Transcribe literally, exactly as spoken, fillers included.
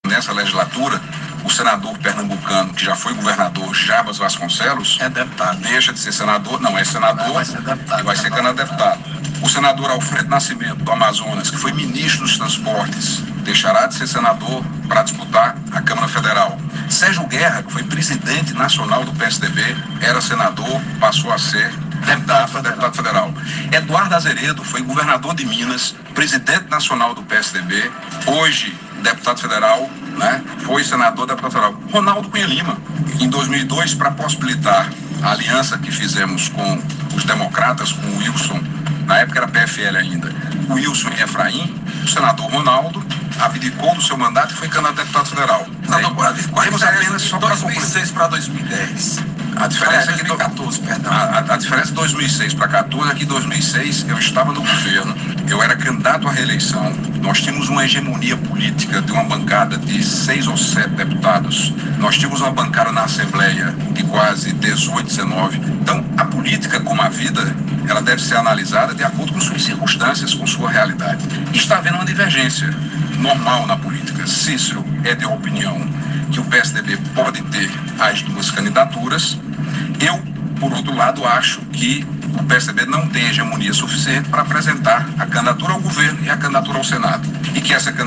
nessa legislatura, o senador pernambucano, que já foi governador, Jabas Vasconcelos, é deputado. Deixa de ser senador, não, é senador vai ser deputado, e vai ser candidato a deputado. O senador Alfredo Nascimento, do Amazonas, que foi ministro dos Transportes, deixará de ser senador para disputar a Câmara Federal. Sérgio Guerra, que foi presidente nacional do P S D B, era senador, passou a ser deputado, deputado federal. Eduardo Azeredo foi governador de Minas, presidente nacional do P S D B, hoje deputado federal, né? Foi senador, deputado federal. Ronaldo Cunha Lima, em dois mil e dois, para possibilitar a aliança que fizemos com os democratas, com o Wilson, na época era P F L ainda, o Wilson e Efraim, o senador Ronaldo abdicou do seu mandato e foi candidato a deputado federal. Temos apenas só para dois mil e seis para dois mil e dez. A diferença é que dois mil e quatorze, perdão. A, a, a diferença de dois mil e seis para quatorze é que em dois mil e seis eu estava no governo, eu era candidato à reeleição, nós tínhamos uma hegemonia política de uma bancada de seis ou sete deputados, nós tínhamos uma bancada na Assembleia de quase dezoito, dezenove. Então, a política, como a vida, ela deve ser analisada de acordo com suas circunstâncias, com sua realidade. E está havendo uma divergência normal na política. Cícero é de opinião que o P S D B pode ter as duas candidaturas. Eu, por outro lado, acho que o P S D B não tem hegemonia suficiente para apresentar a candidatura ao governo e a candidatura ao Senado. E que essa